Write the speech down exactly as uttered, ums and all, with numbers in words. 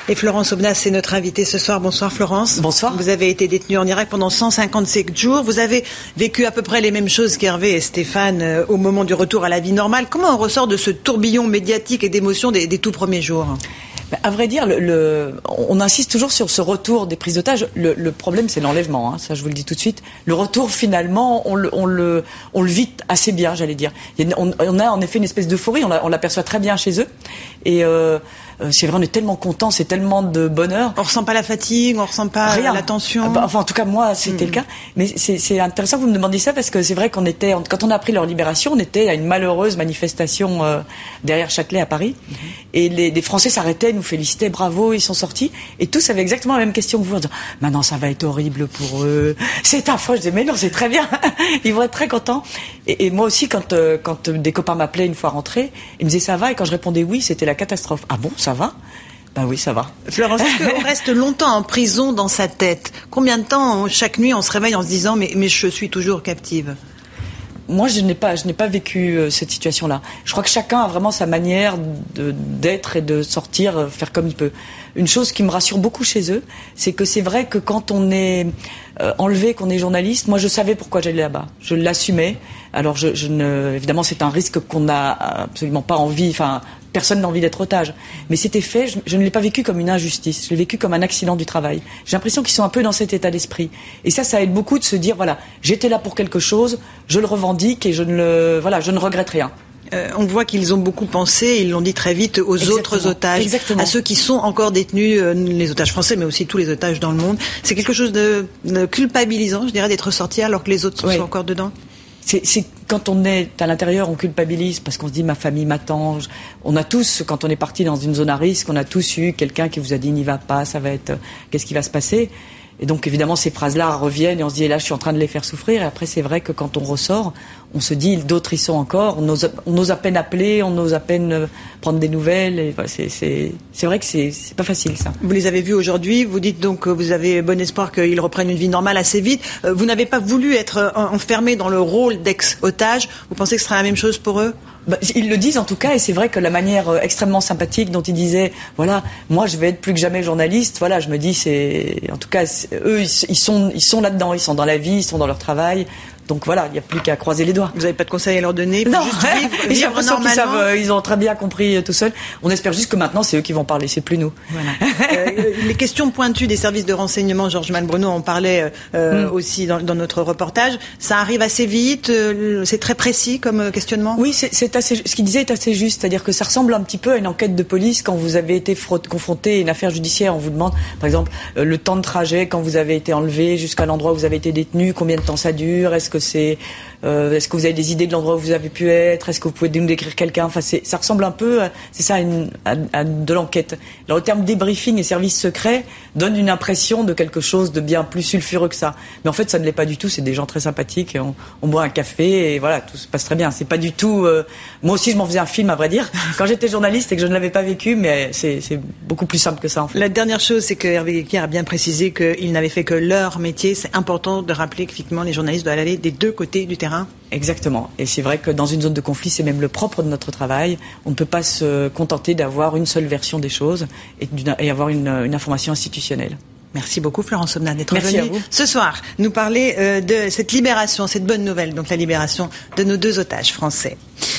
Et Florence Aubenas, c'est notre invitée ce soir. Bonsoir Florence. Bonsoir. Vous avez été détenue en Irak pendant cent cinquante-sept jours. Vous avez vécu à peu près les mêmes choses qu'Hervé et Stéphane euh, au moment du retour à la vie normale. Comment on ressort de ce tourbillon médiatique et d'émotions des, des tout premiers jours ? Ben, à vrai dire, le, le, on insiste toujours sur ce retour des prises d'otages. Le, le problème, c'est l'enlèvement. Hein, ça, je vous le dis tout de suite. Le retour, finalement, on le, on le, on le vit assez bien, j'allais dire. Il y a, on, on a en effet une espèce d'euphorie. On, on l'aperçoit très bien chez eux. Et euh, c'est vrai, on est tellement contents, c'est tellement de bonheur. On ressent pas la fatigue, on ressent pas Rien. la tension. Enfin, en tout cas, moi, c'était mmh. le cas. Mais c'est, c'est intéressant que vous me demandiez ça parce que c'est vrai qu'on était, quand on a appris leur libération, on était à une malheureuse manifestation euh, derrière Châtelet à Paris. Mmh. Et les, les Français s'arrêtaient, nous félicitaient, bravo, ils sont sortis. Et tous avaient exactement la même question que vous, en disant, maintenant, ça va être horrible pour eux. C'est affreux. Je disais, mais non, c'est très bien. Ils vont être très contents. Et, et moi aussi, quand, euh, quand des copains m'appelaient une fois rentrés, ils me disaient, ça va? Et quand je répondais oui, c'était la catastrophe. Ah bon, ça va? Ben oui, ça va. Florence, est-ce qu'on reste longtemps en prison dans sa tête? Combien de temps, chaque nuit, on se réveille en se disant, mais, mais je suis toujours captive? Moi, je n'ai pas, je n'ai pas vécu euh, cette situation-là. Je crois que chacun a vraiment sa manière de, d'être et de sortir, euh, faire comme il peut. Une chose qui me rassure beaucoup chez eux, c'est que c'est vrai que quand on est euh, enlevé, qu'on est journaliste, moi je savais pourquoi j'allais là-bas. Je l'assumais. Alors, je, je ne, évidemment, c'est un risque qu'on n'a absolument pas envie. Enfin, personne n'a envie d'être otage. Mais c'était fait. Je, je ne l'ai pas vécu comme une injustice. Je l'ai vécu comme un accident du travail. J'ai l'impression qu'ils sont un peu dans cet état d'esprit. Et ça, ça aide beaucoup de se dire voilà, j'étais là pour quelque chose, je le revendique et je ne le, voilà, je ne regrette rien. Euh, on voit qu'ils ont beaucoup pensé, ils l'ont dit très vite, aux Exactement. autres otages, Exactement. à ceux qui sont encore détenus, euh, les otages français, mais aussi tous les otages dans le monde. C'est quelque chose de, de culpabilisant, je dirais, d'être sorti alors que les autres oui. sont encore dedans. C'est, c'est quand on est à l'intérieur, on culpabilise parce qu'on se dit ma famille m'attend. On a tous, quand on est parti dans une zone à risque, on a tous eu quelqu'un qui vous a dit n'y va pas, ça va être, qu'est-ce qui va se passer ? Et donc évidemment ces phrases-là reviennent et on se dit là je suis en train de les faire souffrir. Et après c'est vrai que quand on ressort, on se dit d'autres y sont encore. On ose, on ose à peine appeler, on ose à peine prendre des nouvelles. Et voilà, c'est, c'est, c'est vrai que c'est, c'est pas facile ça. Vous les avez vus aujourd'hui. Vous dites donc que vous avez bon espoir qu'ils reprennent une vie normale assez vite. Vous n'avez pas voulu être enfermé dans le rôle d'ex-otage. Vous pensez que ce sera la même chose pour eux ? Bah, ils le disent en tout cas, et c'est vrai que la manière euh, extrêmement sympathique dont ils disaient, voilà, moi je vais être plus que jamais journaliste, voilà, je me dis, c'est, en tout cas, eux, ils, ils sont, ils sont là-dedans, ils sont dans la vie, ils sont dans leur travail. Donc voilà, il n'y a plus qu'à croiser les doigts. Vous n'avez pas de conseils à leur donner? Non, juste vivre, vivre j'ai l'impression qu'ils savent, euh, ils ont très bien compris euh, tout seuls. On espère juste que maintenant, c'est eux qui vont parler, c'est plus nous. Voilà. euh, les questions pointues des services de renseignement, Georges Malbruno en parlait euh, mm. aussi dans, dans notre reportage. Ça arrive assez vite, euh, c'est très précis comme questionnement? Oui, c'est, c'est assez, ce qu'il disait est assez juste, c'est-à-dire que ça ressemble un petit peu à une enquête de police quand vous avez été fraude, confronté à une affaire judiciaire. On vous demande, par exemple, euh, le temps de trajet quand vous avez été enlevé jusqu'à l'endroit où vous avez été détenu, combien de temps ça dure, est-ce que c'est Euh, est-ce que vous avez des idées de l'endroit où vous avez pu être? Est-ce que vous pouvez nous décrire quelqu'un? Enfin, c'est, ça ressemble un peu, à, c'est ça, à, une, à, à de l'enquête. Alors, le terme débriefing et service secret donne une impression de quelque chose de bien plus sulfureux que ça. Mais en fait, ça ne l'est pas du tout. C'est des gens très sympathiques. Et on, on boit un café et voilà, tout se passe très bien. C'est pas du tout. Euh, moi aussi, je m'en faisais un film, à vrai dire, quand j'étais journaliste et que je ne l'avais pas vécu. Mais c'est, c'est beaucoup plus simple que ça, en fait. La dernière chose, c'est que Hervé Guilquier a bien précisé qu'il n'avait fait que leur métier. C'est important de rappeler qu'effectivement, les journalistes doivent aller des deux côtés du terrain. Exactement. Et c'est vrai que dans une zone de conflit, c'est même le propre de notre travail. On ne peut pas se contenter d'avoir une seule version des choses et, et avoir une, une information institutionnelle. Merci beaucoup Florence Aubenas d'être Merci venue ce soir nous parler euh, de cette libération, cette bonne nouvelle, donc la libération de nos deux otages français.